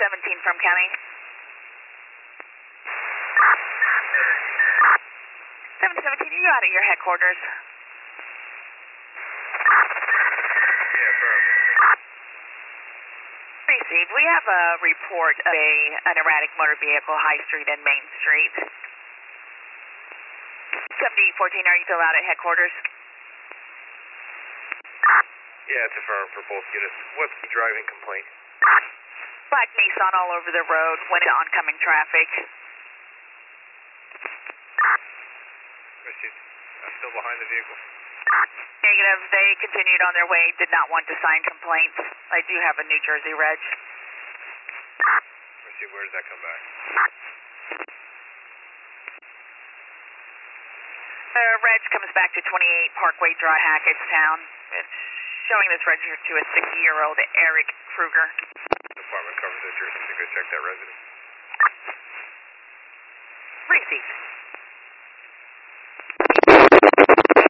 17 from county. 717, are you out at your headquarters? Yeah, firm. Received. We have a report of an erratic motor vehicle, High Street and Main Street. 7014, are you still out at headquarters? Yeah, it's a firm for both units. What's the driving complaint? Black Nissan all over the road, went into oncoming traffic. Received. Still behind the vehicle. Negative. They continued on their way, did not want to sign complaints. I do have a New Jersey reg. Received. Where does that come back? The reg comes back to 28 Parkway Drive, Hackettstown. It's showing this registered to a 60-year-old Eric Kruger. Department covers that jurisdiction. Go check that resident. Received.